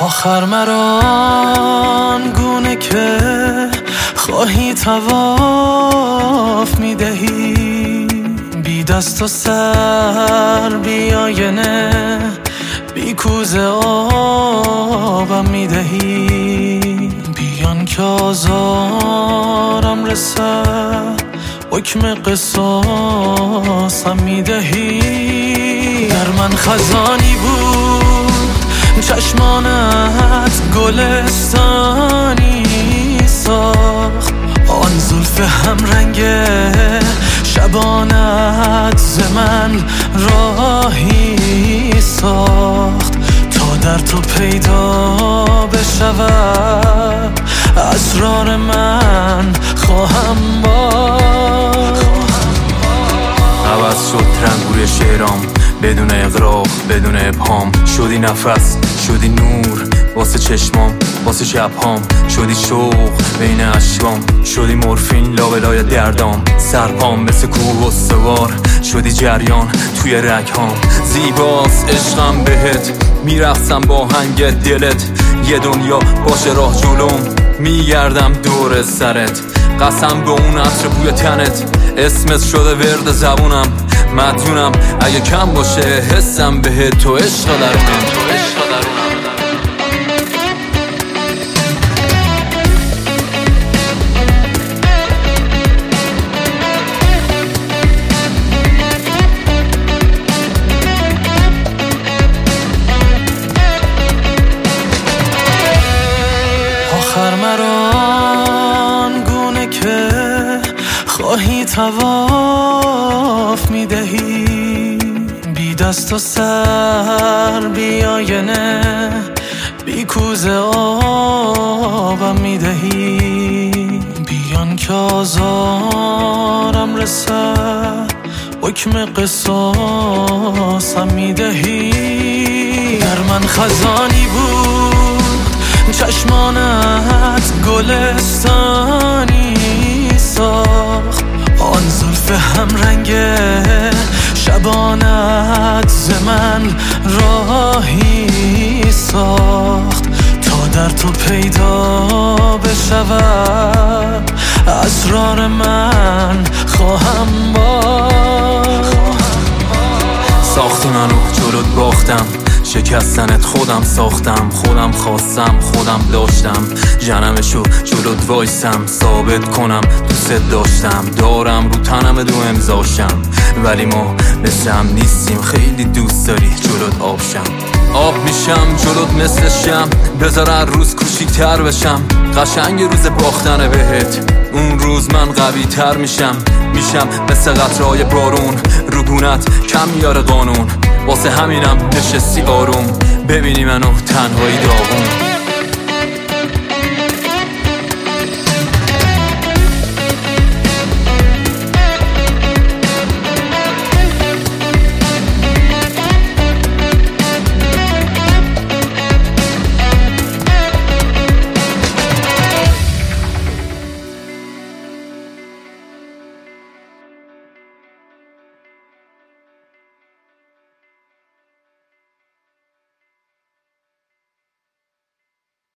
آخر مران گونه که خواهی طواف میدهی، بی دست و سر بی آینه بی کوزه آبم میدهی، بیان که آزارم رسد حکم قصاصم میدهی. در من خزانی بود چشمانت گلستانی ساخت، آن زلف همرنگ شبانت ز من راهی ساخت، تا در تو پیدا بشود اسرار من خواهم باخت. عوض شد رنگوری شعرام بدون اغراق بدون ابهام، شدی نفس شدی نور واسه چشمام واسه شبهام، شدی شوق بین اشکام، شدی مورفین لابلای دردام، سرپام مثل کوه و سوار شدی جریان توی رگهام. زیباست عشقم بهت میرقصم با هنگ دلت، یه دنیا باشه راه جلوم میگردم دور سرت، قسم به اون عطر بوی تنت اسمت شده ورد زبونم، مدیونم اگه کم باشه حسم بهت تو عشق درونم. آخر مران گونه که خواهی طواف میدهی، بی دست و سر بی آینه بی کوزه آبم میدهی، بیان که آزارم رسد حکم قصاصم میدهی. در من خزانی بود چشمانت گلستانی ساخت، آن زلف همرنگ شبانت ز من راهی ساخت، تا در تو پیدا بشود اسرار من خواهم باخت. ساختی منو جلوت باختم، شکستنت خودم ساختم، خودم خواستم خودم داشتم، جنمشو جلوت وایسم ثابت کنم دوست داشتم، دارم رو تنم دو امضاشم، ولی ما مثل هم نیستیم، خیلی دوست داری جلوت آبشم، آب میشم جلوت مثل شم، بذار هر روز کوچیک‌تر بشم، قشنگ روز باختن بهت اون روز من قوی تر میشم مثل قطرهای بارون، رگونت کم میاره قانون، واسه همینم نشستی آروم ببینی منو تنهایی داغون.